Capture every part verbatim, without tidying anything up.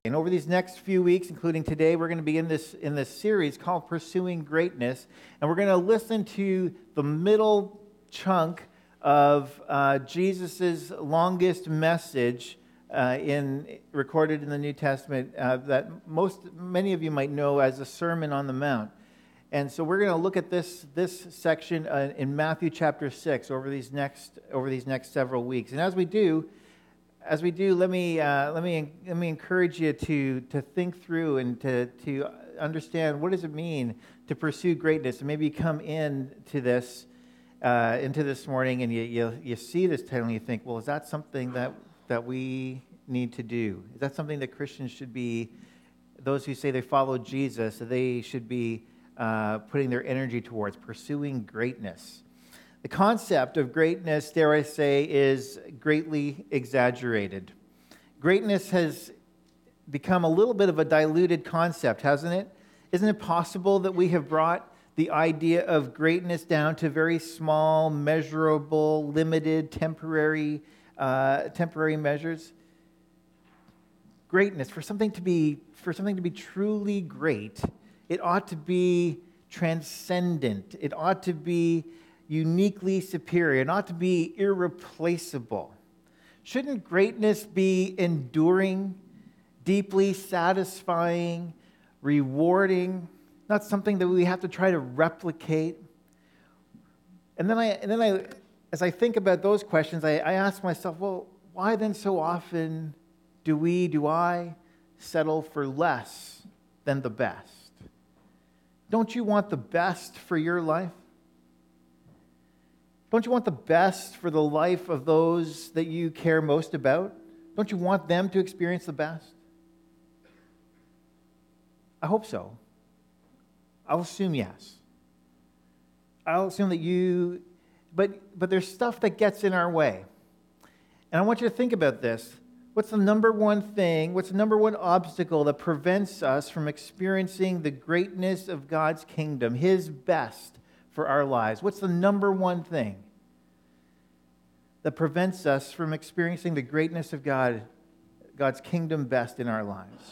And over these next few weeks, including today, we're going to be in this in this series called Pursuing Greatness, and we're going to listen to the middle chunk of uh, Jesus' longest message uh, in recorded in the New Testament uh, that most many of you might know as the Sermon on the Mount. And so we're going to look at this this section uh, in Matthew chapter six over these next over these next several weeks. And as we do. As we do, let me uh, let me let me encourage you to to think through and to to understand what does it mean to pursue greatness. And maybe you come in to this uh, into this morning and you, you you see this title and you think, well, is that something that that we need to do? Is that something that Christians should be? Those who say they follow Jesus, they should be uh, putting their energy towards pursuing greatness. The concept of greatness, dare I say, is greatly exaggerated. Greatness has become a little bit of a diluted concept, hasn't it? Isn't it possible that we have brought the idea of greatness down to very small, measurable, limited, temporary, uh, temporary measures? Greatness, for something to be, for something to be truly great, it ought to be transcendent. It ought to be uniquely superior, not to be irreplaceable. Shouldn't greatness be enduring, deeply satisfying, rewarding, not something that we have to try to replicate? And then I, and then I, as I think about those questions, I, I ask myself, well, why then so often do we, do I, settle for less than the best? Don't you want the best for your life? Don't you want the best for the life of those that you care most about? Don't you want them to experience the best? I hope so. I'll assume yes. I'll assume that you, but but there's stuff that gets in our way. And I want you to think about this. What's the number one thing, what's the number one obstacle that prevents us from experiencing the greatness of God's kingdom, His best for our lives? What's the number one thing that prevents us from experiencing the greatness of God, God's kingdom best in our lives?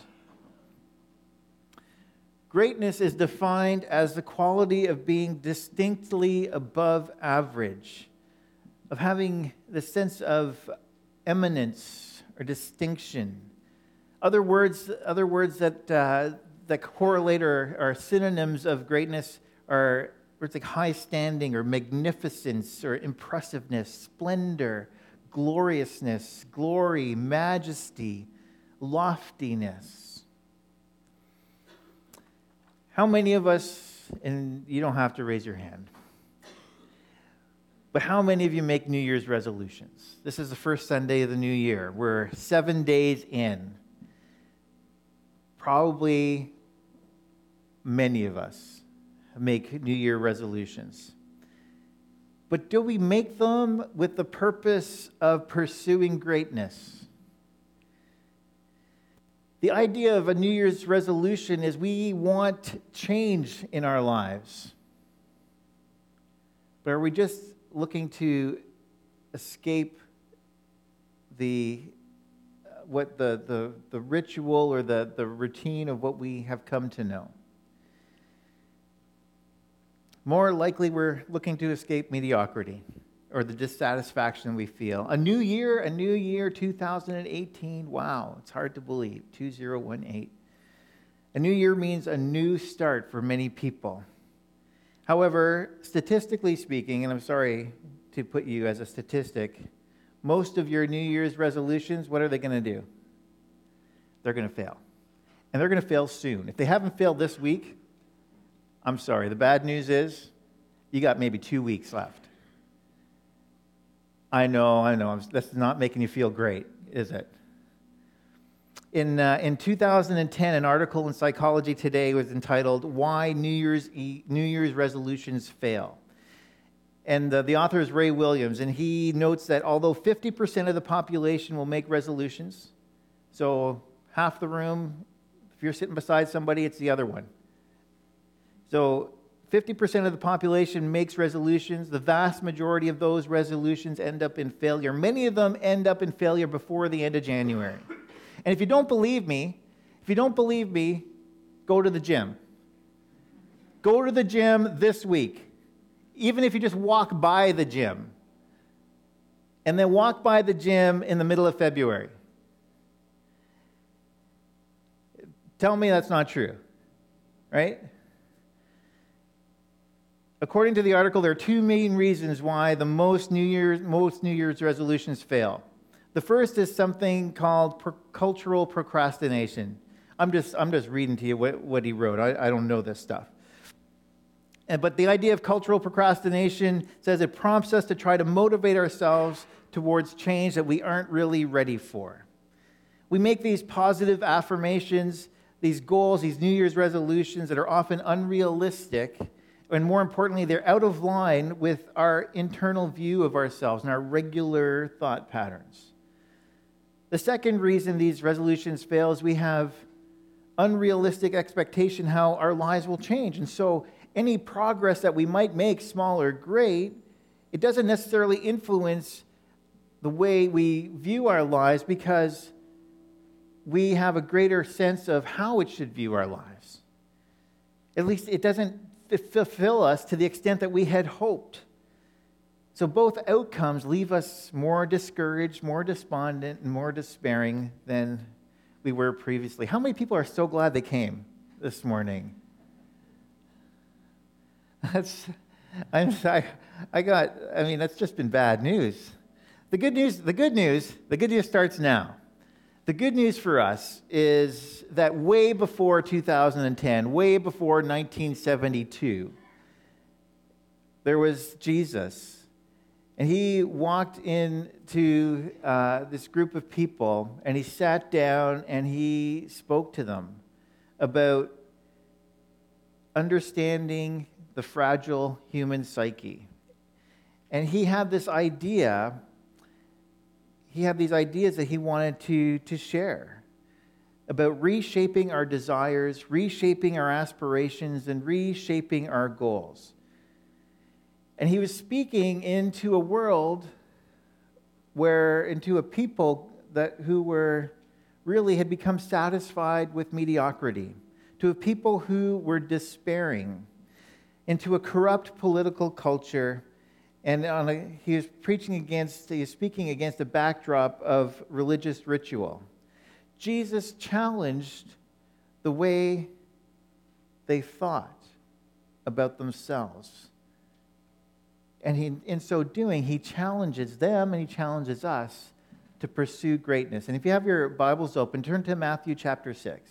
Greatness is defined as the quality of being distinctly above average, of having the sense of eminence or distinction. Other words, other words that uh, that correlate or are synonyms of greatness are words like high standing or magnificence or impressiveness, splendor, gloriousness, glory, majesty, loftiness. How many of us, and you don't have to raise your hand, but how many of you make New Year's resolutions? This is the first Sunday of the new year. We're seven days in. Probably many of us make New Year resolutions. But do we make them with the purpose of pursuing greatness? The idea of a New Year's resolution is we want change in our lives. But are we just looking to escape the what the, the, the ritual or the, the routine of what we have come to know? More likely, we're looking to escape mediocrity or the dissatisfaction we feel. A new year, a new year, two thousand eighteen. Wow, it's hard to believe, two thousand eighteen. A new year means a new start for many people. However, statistically speaking, and I'm sorry to put you as a statistic, most of your New Year's resolutions, what are they going to do? They're going to fail. And they're going to fail soon. If they haven't failed this week, I'm sorry. The bad news is you got maybe two weeks left. I know, I know. That's not making you feel great, is it? In uh, in two thousand ten, an article in Psychology Today was entitled "Why New Year's e- New Year's Resolutions Fail." And uh, the author is Ray Williams, and he notes that although fifty percent of the population will make resolutions, so half the room, if you're sitting beside somebody, it's the other one. So fifty percent of the population makes resolutions. The vast majority of those resolutions end up in failure. Many of them end up in failure before the end of January. And if you don't believe me, If you don't believe me, go to the gym. Go to the gym this week, even if you just walk by the gym. And then walk by the gym in the middle of February. Tell me that's not true, right? According to the article, there are two main reasons why the most New Year's, most New Year's resolutions fail. The first is something called pro- cultural procrastination. I'm just, I'm just reading to you what, what he wrote. I, I don't know this stuff. And, but the idea of cultural procrastination says it prompts us to try to motivate ourselves towards change that we aren't really ready for. We make these positive affirmations, these goals, these New Year's resolutions that are often unrealistic, and more importantly, they're out of line with our internal view of ourselves and our regular thought patterns. The second reason these resolutions fail is we have unrealistic expectation how our lives will change. And so any progress that we might make, small or great, it doesn't necessarily influence the way we view our lives because we have a greater sense of how it should view our lives. At least it doesn't fulfill us to the extent that we had hoped. So both outcomes leave us more discouraged, more despondent, and more despairing than we were previously. How many people are so glad they came this morning? That's, I'm, I, I got, I mean, that's just been bad news. The good news, the good news, the good news starts now. The good news for us is that way before two thousand ten, way before nineteen seventy-two, there was Jesus. And he walked into uh, this group of people, and he sat down and he spoke to them about understanding the fragile human psyche. And he had this idea, he had these ideas that he wanted to, to share about reshaping our desires, reshaping our aspirations, and reshaping our goals. And he was speaking into a world where, into a people that who were really had become satisfied with mediocrity, to a people who were despairing, into a corrupt political culture, and on a, he was preaching against, he was speaking against a backdrop of religious ritual. Jesus challenged the way they thought about themselves. And he, in so doing, he challenges them and he challenges us to pursue greatness. And if you have your Bibles open, turn to Matthew chapter six.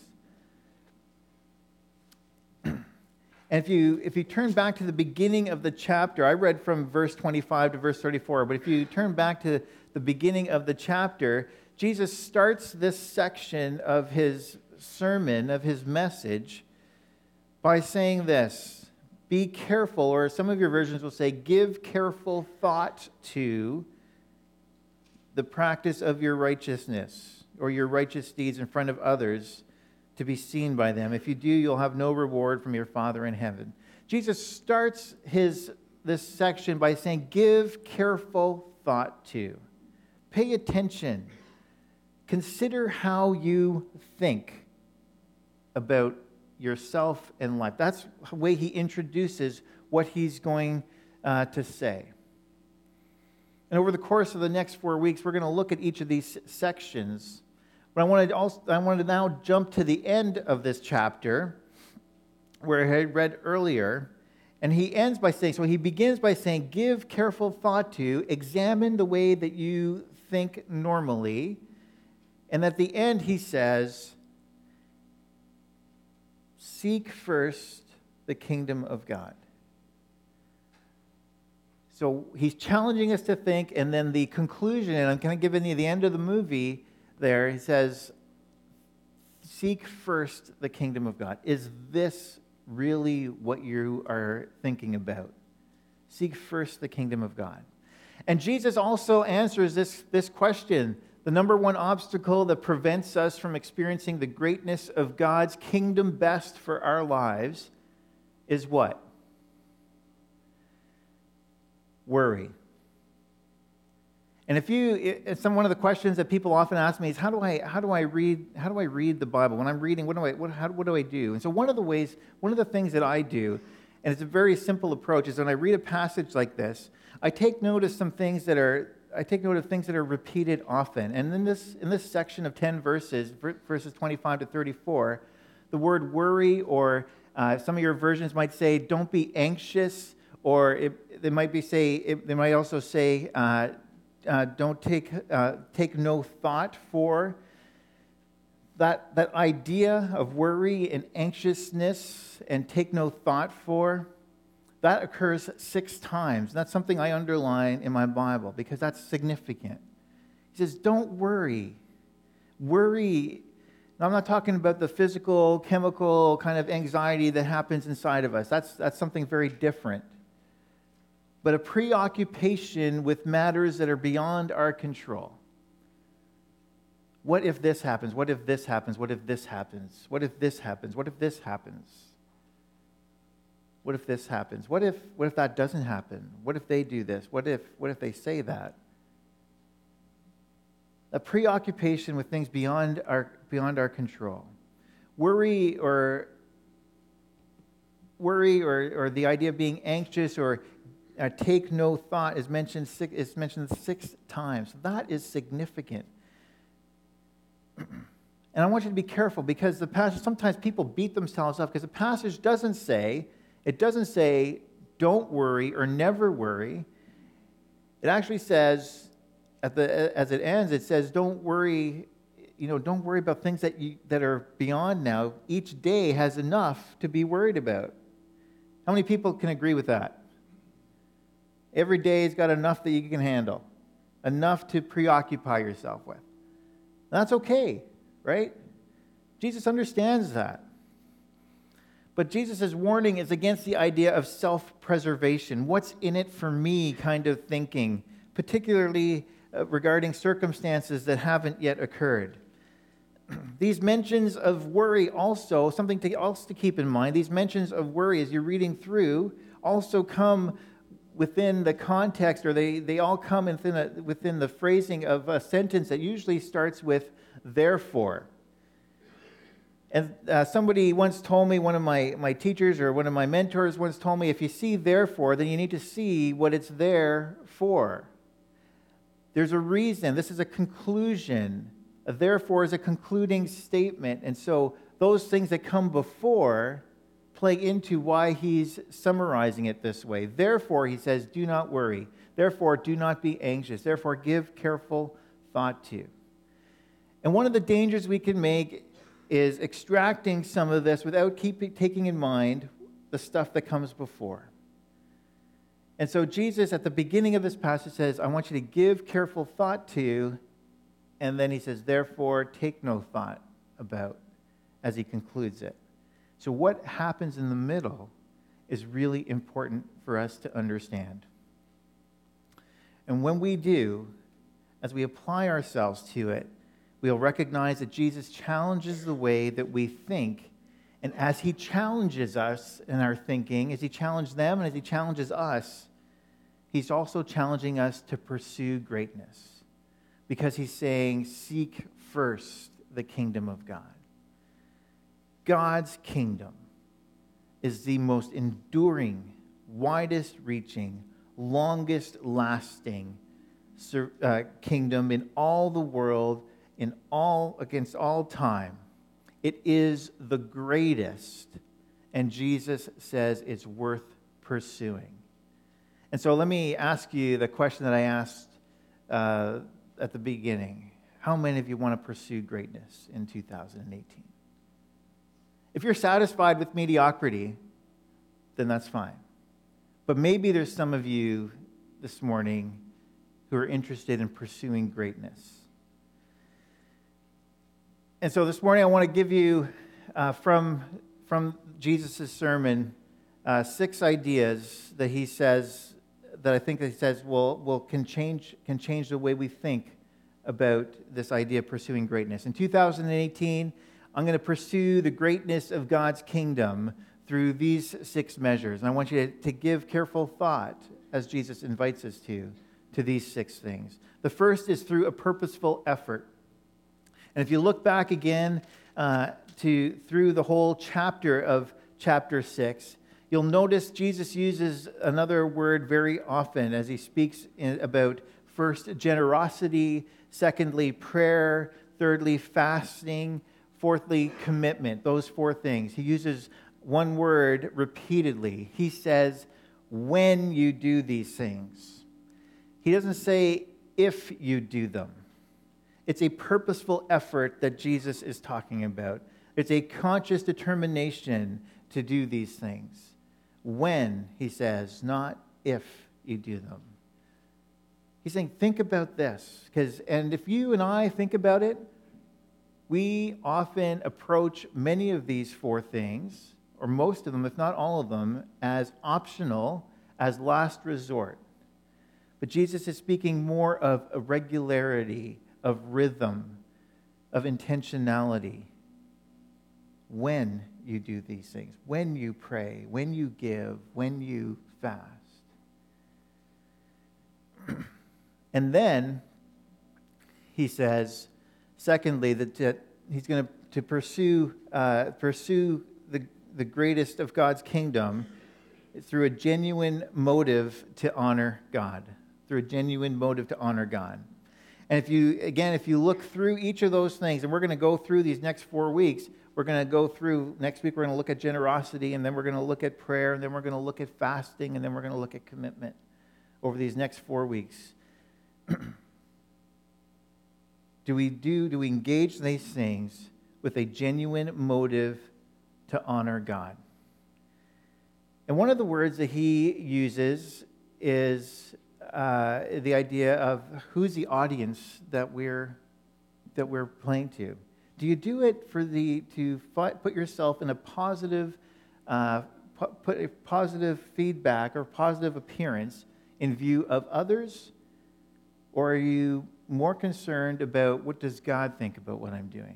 And if you if you turn back to the beginning of the chapter, I read from verse twenty-five to verse thirty-four, but if you turn back to the beginning of the chapter, Jesus starts this section of his sermon, of his message, by saying this: be careful, or some of your versions will say, give careful thought to the practice of your righteousness, or your righteous deeds in front of others, to be seen by them. If you do, you'll have no reward from your Father in heaven. Jesus starts his this section by saying, give careful thought to. Pay attention. Consider how you think about yourself and life. That's the way he introduces what he's going uh, to say. And over the course of the next four weeks, we're going to look at each of these sections. But I wanted, also, I wanted to now jump to the end of this chapter, where I had read earlier, and he ends by saying, so he begins by saying, give careful thought to, examine the way that you think normally, and at the end he says, seek first the kingdom of God. So he's challenging us to think, and then the conclusion, and I'm kind of giving you the end of the movie there, he says, seek first the kingdom of God. Is this really what you are thinking about? Seek first the kingdom of God. And Jesus also answers this, this question. The number one obstacle that prevents us from experiencing the greatness of God's kingdom best for our lives is what? Worry. And if you, it's some one of the questions that people often ask me is how do I how do I read how do I read the Bible when I'm reading? What do I what how, what do I do? And so one of the ways, one of the things that I do, and it's a very simple approach, is when I read a passage like this, I take note of some things that are I take note of things that are repeated often. And in this in this section of ten verses, verses twenty-five to thirty-four, the word worry, or uh, some of your versions might say, "Don't be anxious," or it, they might be say it, they might also say. Uh, Uh, don't take uh, take no thought for. That, that idea of worry and anxiousness and take no thought for, that occurs six times. And that's something I underline in my Bible because that's significant. He says, don't worry. Worry. Now, I'm not talking about the physical, chemical kind of anxiety that happens inside of us. That's, that's something very different. But a preoccupation with matters that are beyond our control. What if this happens? What if this happens? What if this happens? What if this happens? What if this happens? What if this happens? What if what if that doesn't happen? What if they do this? What if what if they say that? A preoccupation with things beyond our beyond our control. Worry or worry or, or the idea of being anxious or Uh, take no thought is mentioned six, is mentioned six times. That is significant. And I want you to be careful because the passage, sometimes people beat themselves up because the passage doesn't say, it doesn't say don't worry or never worry. It actually says, at the as it ends, it says don't worry, you know, don't worry about things that you that are beyond now. Each day has enough to be worried about. How many people can agree with that? Every day's got enough that you can handle, enough to preoccupy yourself with. That's okay, right? Jesus understands that. But Jesus' warning is against the idea of self-preservation. What's in it for me kind of thinking, particularly uh, regarding circumstances that haven't yet occurred. These mentions of worry also, something to also to keep in mind, these mentions of worry as you're reading through also come within the context, or they, they all come within, a, within the phrasing of a sentence that usually starts with therefore. And uh, somebody once told me, one of my, my teachers or one of my mentors once told me, if you see therefore, then you need to see what it's there for. There's a reason. This is a conclusion. A therefore is a concluding statement. And so those things that come before play into why he's summarizing it this way. Therefore, he says, do not worry. Therefore, do not be anxious. Therefore, give careful thought to. And one of the dangers we can make is extracting some of this without keeping taking in mind the stuff that comes before. And so Jesus, at the beginning of this passage, says, I want you to give careful thought to, and then he says, therefore, take no thought about, as he concludes it. So what happens in the middle is really important for us to understand. And when we do, as we apply ourselves to it, we'll recognize that Jesus challenges the way that we think. And as he challenges us in our thinking, as he challenged them and as he challenges us, he's also challenging us to pursue greatness. Because he's saying, seek first the kingdom of God. God's kingdom is the most enduring, widest reaching, longest lasting uh, kingdom in all the world, in all against all time. It is the greatest, and Jesus says it's worth pursuing. And so let me ask you the question that I asked uh, at the beginning. How many of you want to pursue greatness in two thousand eighteen? If you're satisfied with mediocrity, then that's fine. But maybe there's some of you this morning who are interested in pursuing greatness. And so this morning I want to give you, uh, from, from Jesus' sermon, uh, six ideas that he says, that I think that he says will, will can change, can change the way we think about this idea of pursuing greatness. In two thousand eighteen, I'm going to pursue the greatness of God's kingdom through these six measures. And I want you to, to give careful thought, as Jesus invites us to, to these six things. The first is through a purposeful effort. And if you look back again uh, to through the whole chapter of chapter six, you'll notice Jesus uses another word very often as he speaks in, about first generosity, secondly prayer, thirdly fasting, fourthly commitment. Those four things. He uses one word repeatedly. He says, when you do these things. He doesn't say if you do them. It's a purposeful effort that Jesus is talking about. It's a conscious determination to do these things. When, he says, not if you do them. He's saying, think about this. Because, and if you and I think about it, we often approach many of these four things, or most of them, if not all of them, as optional, as last resort. But Jesus is speaking more of a regularity, of rhythm, of intentionality. When you do these things, when you pray, when you give, when you fast. And then he says, secondly, that, that he's going to, to pursue uh, pursue the, the greatest of God's kingdom through a genuine motive to honor God. Through a genuine motive to honor God. And if you, again, if you look through each of those things, and we're going to go through these next four weeks, we're going to go through, next week we're going to look at generosity, and then we're going to look at prayer, and then we're going to look at fasting, and then we're going to look at commitment over these next four weeks. do we do, do we engage these things with a genuine motive to honor God? And one of the words that he uses is uh, the idea of who's the audience that we're that we're playing to. Do you do it for the to fi- put yourself in a positive, uh, pu- put a positive feedback or positive appearance in view of others, or are you more concerned about what does God think about what I'm doing?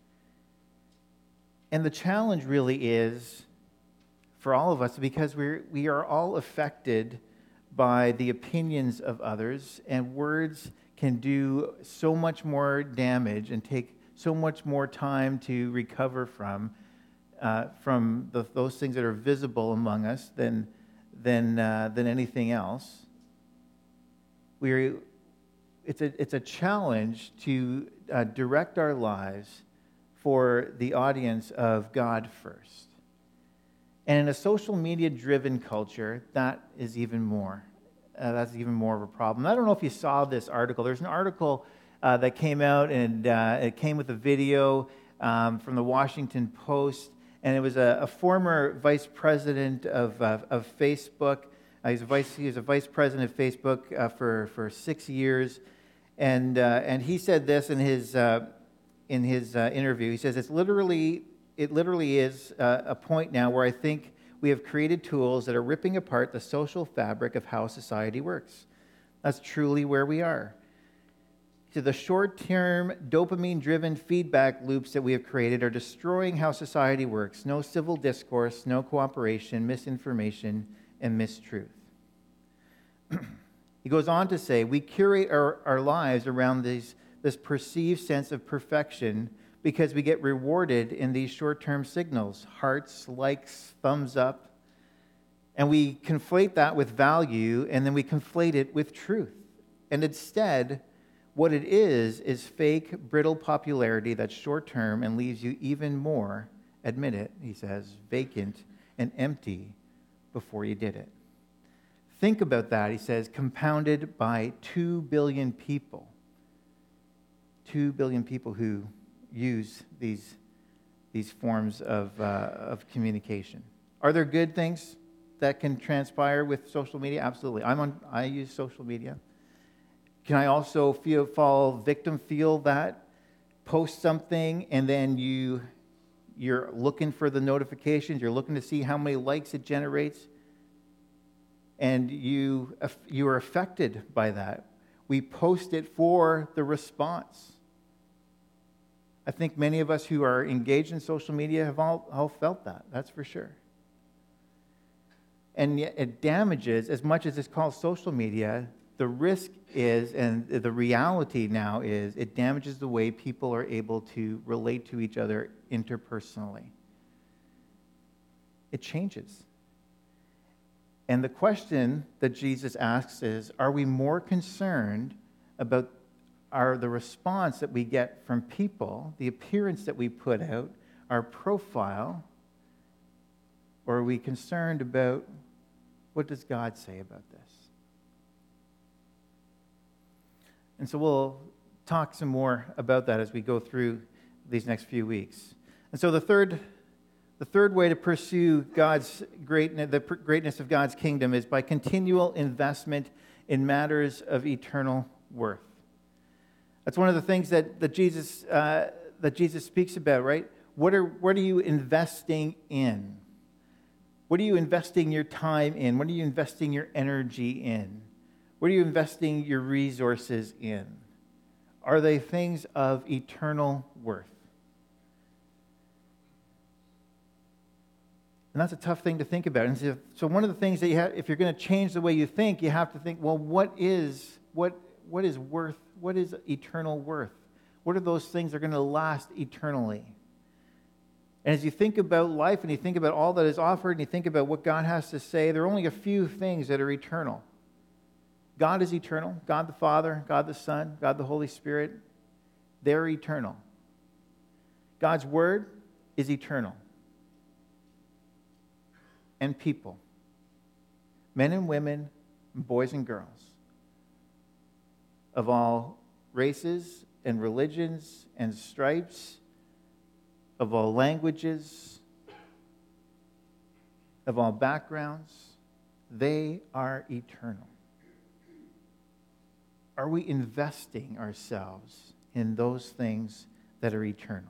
And the challenge really is for all of us, because we're we are all affected by the opinions of others, and words can do so much more damage and take so much more time to recover from uh, from the, those things that are visible among us than than uh, than anything else. We're it's a it's a challenge to uh, direct our lives for the audience of God first. And in a social media driven culture, that is even more. Uh, that's even more of a problem. I don't know if you saw this article. There's an article uh, that came out, and uh, it came with a video um, from the Washington Post, and it was a, a former vice president of uh, of Facebook. Uh, he's a vice he was a vice president of Facebook uh, for for six years, and uh, and he said this in his uh, in his uh, interview. He says it's literally it literally is uh, a point now where I think we have created tools that are ripping apart the social fabric of how society works. That's truly where we are. So the short-term, dopamine-driven feedback loops that we have created are destroying how society works. No civil discourse, no cooperation, misinformation, and mistruth. He goes on to say, we curate our, our lives around these, this perceived sense of perfection because we get rewarded in these short-term signals, hearts, likes, thumbs up, and we conflate that with value, and then we conflate it with truth. And instead, what it is, is fake, brittle popularity that's short-term and leaves you even more, admit it, he says, vacant and empty before you did it. Think about that, he says, compounded by two billion people. Two billion people who use these, these forms of, uh, of communication. Are there good things that can transpire with social media? Absolutely. I'm on, I use social media. Can I also feel, fall victim, feel that, post something, and then you, you're looking for the notifications, you're looking to see how many likes it generates, and you, you are affected by that. We post it for the response. I think many of us who are engaged in social media have all, all felt that, that's for sure. And yet it damages, as much as it's called social media, The risk is, and the reality now is, it damages the way people are able to relate to each other interpersonally. It changes. And the question that Jesus asks is, are we more concerned about our, the response that we get from people, the appearance that we put out, our profile, or are we concerned about what does God say about this? And so we'll talk some more about that as we go through these next few weeks. And so the third The third way to pursue God's greatness, the greatness of God's kingdom, is by continual investment in matters of eternal worth. That's one of the things that, that Jesus uh, that Jesus speaks about, right? What are what are you investing in? What are you investing your time in? What are you investing your energy in? What are you investing your resources in? Are they things of eternal worth? And that's a tough thing to think about. And so, so one of the things that you have, if you're going to change the way you think, you have to think, well, what is what what is worth? What is eternal worth? What are those things that are going to last eternally? And as you think about life and you think about all that is offered and you think about what God has to say, there are only a few things that are eternal. God is eternal. God the Father, God the Son, God the Holy Spirit, they're eternal. God's Word is eternal. And people, men and women, boys and girls, of all races and religions and stripes, of all languages, of all backgrounds, they are eternal. Are we investing ourselves in those things that are eternal?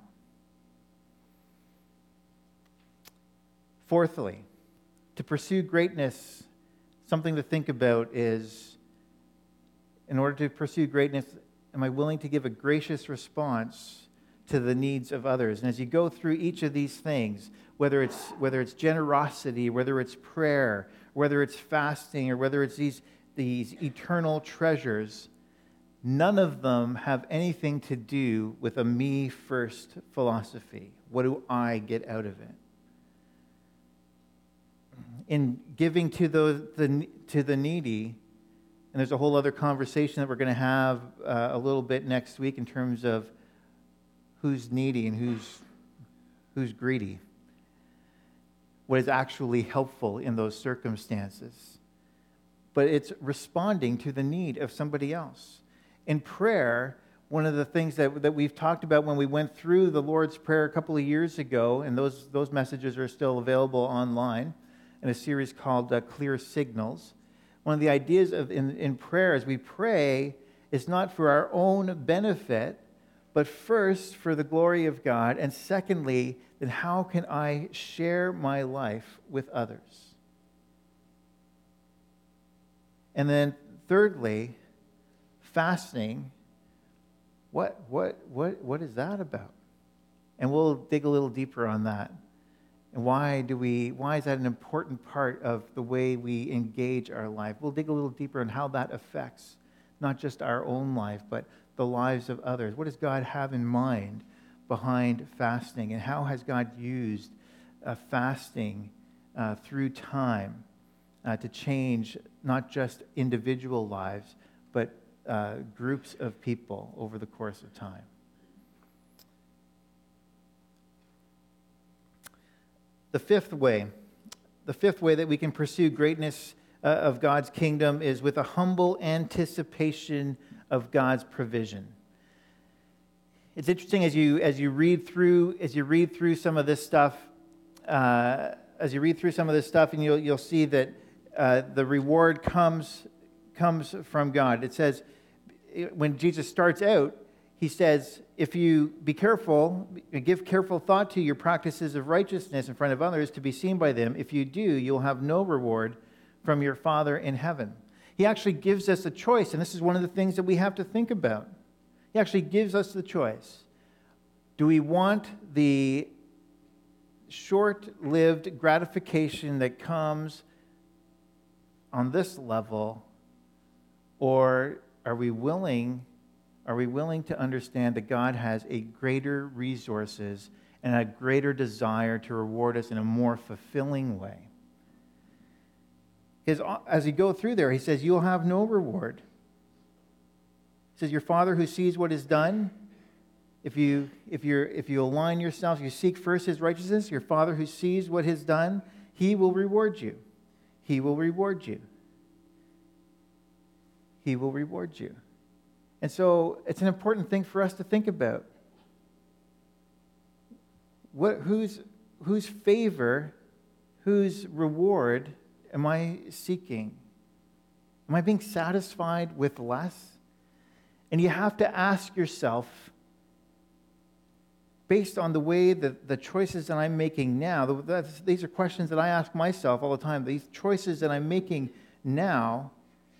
Fourthly, to pursue greatness, something to think about is, in order to pursue greatness, am I willing to give a gracious response to the needs of others? And as you go through each of these things, whether it's whether it's generosity, whether it's prayer, whether it's fasting, or whether it's these, these eternal treasures, none of them have anything to do with a me-first philosophy. What do I get out of it? In giving to the, the to the needy, and there's a whole other conversation that we're going to have uh, a little bit next week in terms of who's needy and who's who's greedy. What is actually helpful in those circumstances? But it's responding to the need of somebody else. In prayer, one of the things that that we've talked about when we went through the Lord's Prayer a couple of years ago, and those those messages are still available online, in a series called uh, Clear Signals. One of the ideas of in, in prayer as we pray is not for our own benefit, but first for the glory of God, and secondly, then how can I share my life with others? And then thirdly, fasting. What what what what is that about? And we'll dig a little deeper on that. And why do we? Why is that an important part of the way we engage our life? We'll dig a little deeper on how that affects not just our own life, but the lives of others. What does God have in mind behind fasting, and how has God used uh, fasting uh, through time uh, to change not just individual lives, but uh, groups of people over the course of time? The fifth way, the fifth way that we can pursue greatness uh, of God's kingdom is with a humble anticipation of God's provision. It's interesting as you as you read through as you read through some of this stuff, uh, as you read through some of this stuff, and you'll you'll see that uh, the reward comes comes from God. It says when Jesus starts out, he says, if you be careful, give careful thought to your practices of righteousness in front of others to be seen by them. If you do, you'll have no reward from your Father in heaven. He actually gives us a choice, and this is one of the things that we have to think about. He actually gives us the choice. Do we want the short-lived gratification that comes on this level, or are we willing, are we willing to understand that God has a greater resources and a greater desire to reward us in a more fulfilling way? Because as you go through there, he says, you'll have no reward. He says, your Father who sees what is done, if you if you if you align yourself, you seek first his righteousness, your Father who sees what is done, he will reward you. He will reward you. He will reward you. And so it's an important thing for us to think about. What, whose, whose favor, whose reward am I seeking? Am I being satisfied with less? And you have to ask yourself, based on the way that the choices that I'm making now, that's, these are questions that I ask myself all the time. These choices that I'm making now,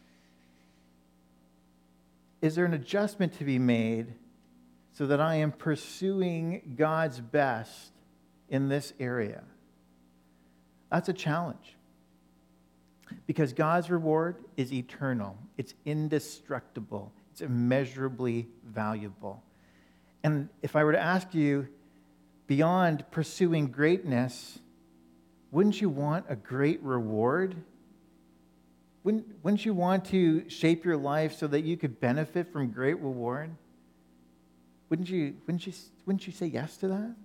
is there an adjustment to be made so that I am pursuing God's best in this area? That's a challenge. Because God's reward is eternal. It's indestructible. It's immeasurably valuable. And if I were to ask you, beyond pursuing greatness, wouldn't you want a great reward? Wouldn't, wouldn't you want to shape your life so that you could benefit from great reward? Wouldn't you, wouldn't you, wouldn't you say yes to that? And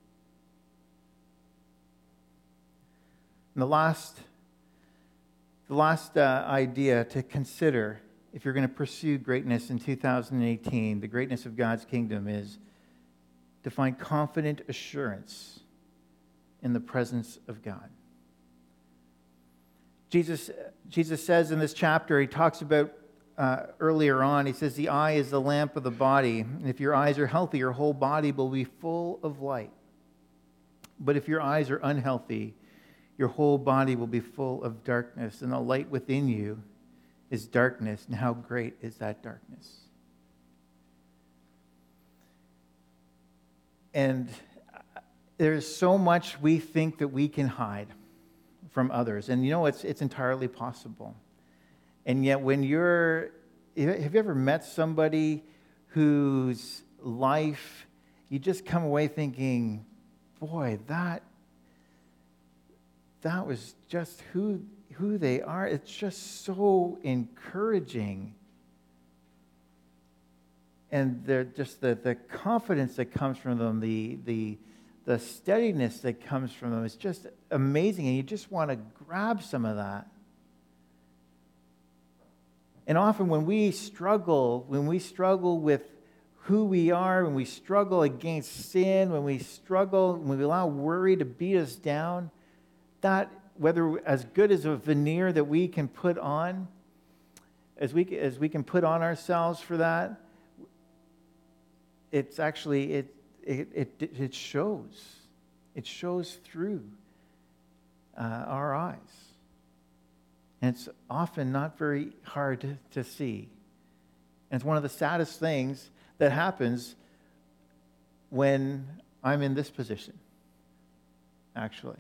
the last, the last uh, idea to consider if you're going to pursue greatness in two thousand eighteen, the greatness of God's kingdom, is to find confident assurance in the presence of God. Jesus, Jesus says in this chapter, he talks about uh, earlier on, he says, the eye is the lamp of the body. And if your eyes are healthy, your whole body will be full of light. But if your eyes are unhealthy, your whole body will be full of darkness. And the light within you is darkness. And how great is that darkness? And there's so much we think that we can hide from others. And you know, it's it's entirely possible. And yet when you're, have you ever met somebody whose life, you just come away thinking, boy, that, that was just who, who they are. It's just so encouraging. And they're just the, the confidence that comes from them, the, the, the steadiness that comes from them is just amazing. And you just want to grab some of that. And often when we struggle, when we struggle with who we are, when we struggle against sin, when we struggle, when we allow worry to beat us down, that, whether as good as a veneer that we can put on, as we, as we can put on ourselves for that, it's actually, it, it, it, it shows. It shows through uh, our eyes. And it's often not very hard to, to see. And it's one of the saddest things that happens when I'm in this position, actually.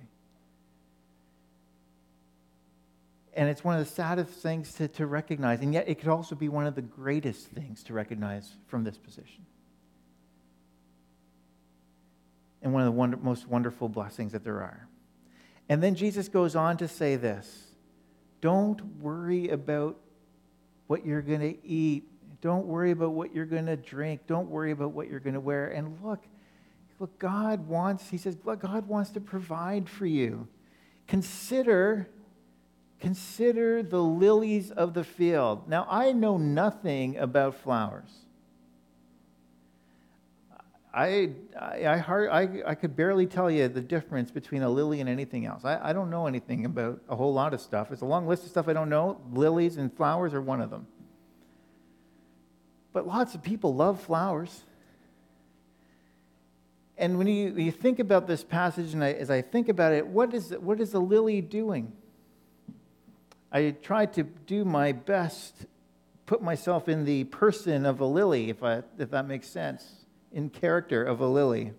And it's one of the saddest things to, to recognize, and yet it could also be one of the greatest things to recognize from this position. And one of the wonder, most wonderful blessings that there are. And then Jesus goes on to say this: don't worry about what you're going to eat. Don't worry about what you're going to drink. Don't worry about what you're going to wear. And look, look, God wants, he says, look, God wants to provide for you. Consider, consider the lilies of the field. Now, I know nothing about flowers. I, I, I, hard, I, I could barely tell you the difference between a lily and anything else. I, I don't know anything about a whole lot of stuff. It's a long list of stuff I don't know. Lilies and flowers are one of them. But lots of people love flowers. And when you, when you think about this passage, and I, as I think about it, what is, what is a lily doing? I tried to do my best, put myself in the person of a lily, if, I, if that makes sense. In character of a lily.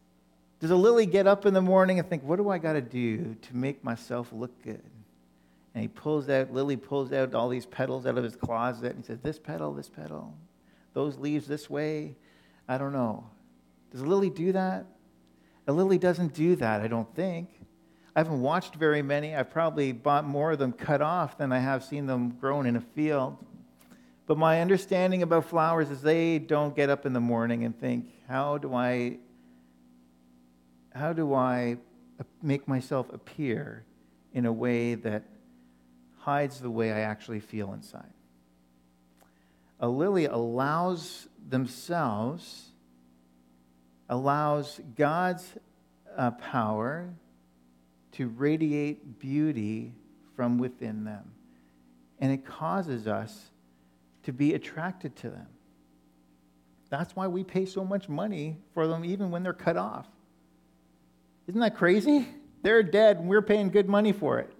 Does a lily get up in the morning and think, what do I got to do to make myself look good? And he pulls out, Lily pulls out all these petals out of his closet and he says, this petal, this petal, those leaves this way. I don't know. Does a lily do that? A lily doesn't do that, I don't think. I haven't watched very many. I've probably bought more of them cut off than I have seen them grown in a field. But my understanding about flowers is they don't get up in the morning and think, how do I, how do I make myself appear in a way that hides the way I actually feel inside? A lily allows themselves, allows God's uh, power to radiate beauty from within them. And it causes us to be attracted to them. That's why we pay so much money for them even when they're cut off. Isn't that crazy? They're dead and we're paying good money for it.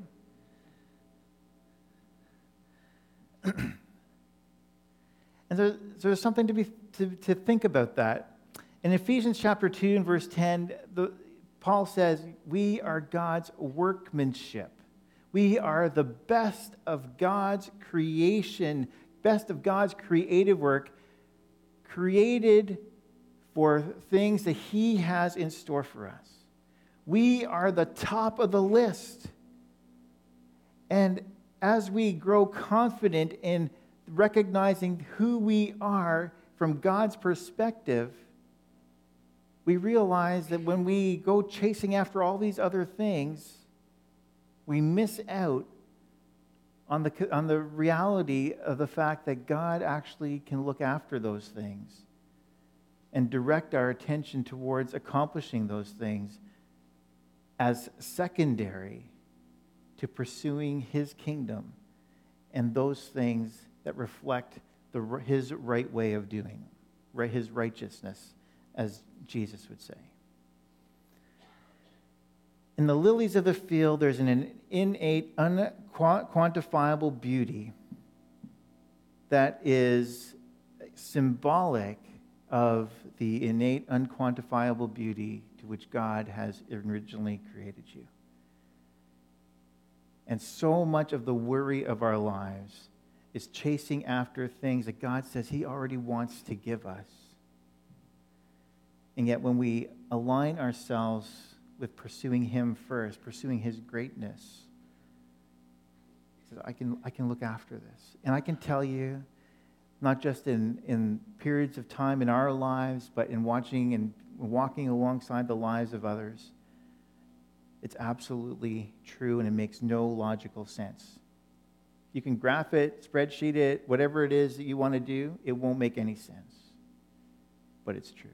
And there, there's something to be to, to think about that. In Ephesians chapter two and verse ten, the, Paul says, we are God's workmanship. We are the best of God's creation, best of God's creative work, created for things that He has in store for us. We are the top of the list. And as we grow confident in recognizing who we are from God's perspective, we realize that when we go chasing after all these other things, we miss out on the, on the reality of the fact that God actually can look after those things and direct our attention towards accomplishing those things as secondary to pursuing His kingdom and those things that reflect the, His right way of doing, right, His righteousness, as Jesus would say. In the lilies of the field, there's an innate, unquantifiable beauty that is symbolic of the innate, unquantifiable beauty to which God has originally created you. And so much of the worry of our lives is chasing after things that God says He already wants to give us. And yet when we align ourselves with pursuing Him first, pursuing His greatness, He says, I can, I can look after this. And I can tell you, not just in, in periods of time in our lives, but in watching and walking alongside the lives of others, it's absolutely true and it makes no logical sense. You can graph it, spreadsheet it, whatever it is that you want to do, it won't make any sense. But it's true.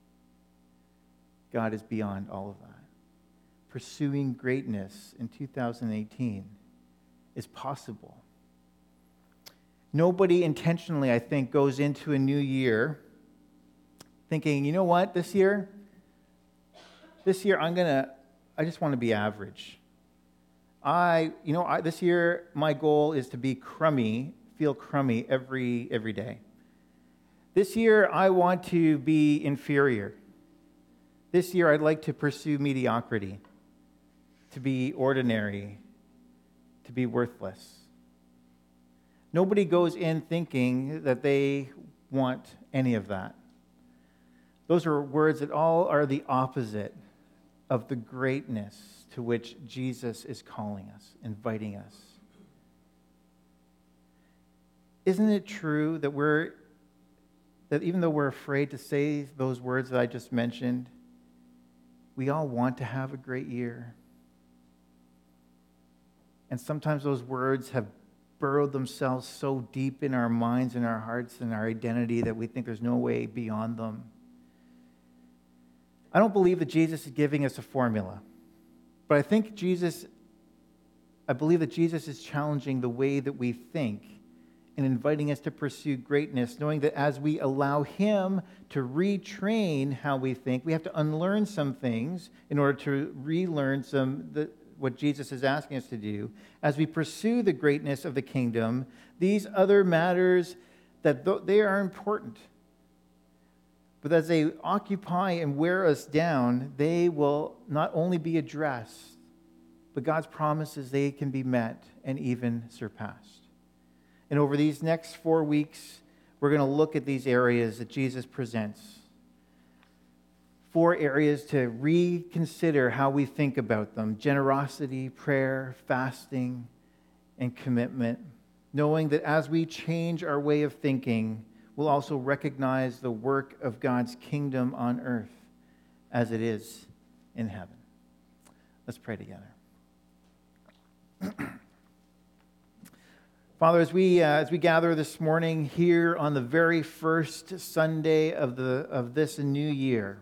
God is beyond all of that. Pursuing greatness in two thousand eighteen is possible. Nobody intentionally, I think, goes into a new year thinking, you know what, this year, this year I'm going to, I just want to be average. I, you know, I, this year my goal is to be crummy, feel crummy every every day. This year I want to be inferior. This year I'd like to pursue mediocrity, to be ordinary, to be worthless. Nobody goes in thinking that they want any of that. Those are words that all are the opposite of the greatness to which Jesus is calling us, inviting us. Isn't it true that we're that even though we're afraid to say those words that I just mentioned, we all want to have a great year? And sometimes those words have burrowed themselves so deep in our minds and our hearts and our identity that we think there's no way beyond them. I don't believe that Jesus is giving us a formula, but I think Jesus, I believe that Jesus is challenging the way that we think and inviting us to pursue greatness, knowing that as we allow Him to retrain how we think, we have to unlearn some things in order to relearn some the, what Jesus is asking us to do. As we pursue the greatness of the kingdom, these other matters, that th- they are important. But as they occupy and wear us down, they will not only be addressed, but God's promises, they can be met and even surpassed. And over these next four weeks, we're going to look at these areas that Jesus presents. Four areas to reconsider how we think about them: generosity, prayer, fasting, and commitment. Knowing that as we change our way of thinking, we'll also recognize the work of God's kingdom on earth as it is in heaven. Let's pray together. Father, as we uh, as we gather this morning here on the very first Sunday of the of this new year,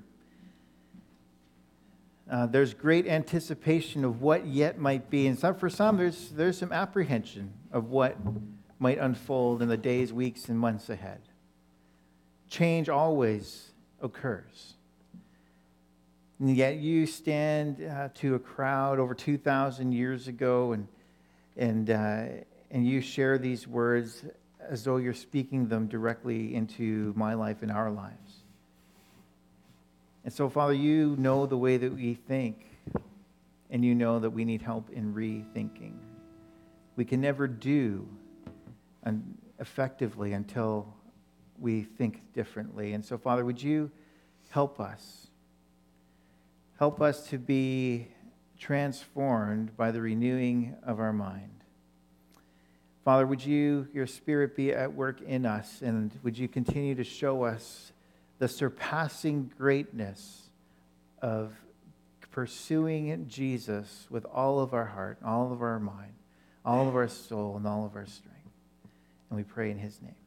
uh, there's great anticipation of what yet might be, and some, for some there's there's some apprehension of what might unfold in the days, weeks, and months ahead. Change always occurs. And yet you stand uh, to a crowd over two thousand years ago, and and uh, and you share these words as though you're speaking them directly into my life and our lives. And so, Father, you know the way that we think, and you know that we need help in rethinking. We can never do un- effectively until we think differently. And so, Father, would you help us? Help us to be transformed by the renewing of our mind. Father, would you, your Spirit, be at work in us, and would you continue to show us the surpassing greatness of pursuing Jesus with all of our heart, all of our mind, all of our soul, and all of our strength. And we pray in his name.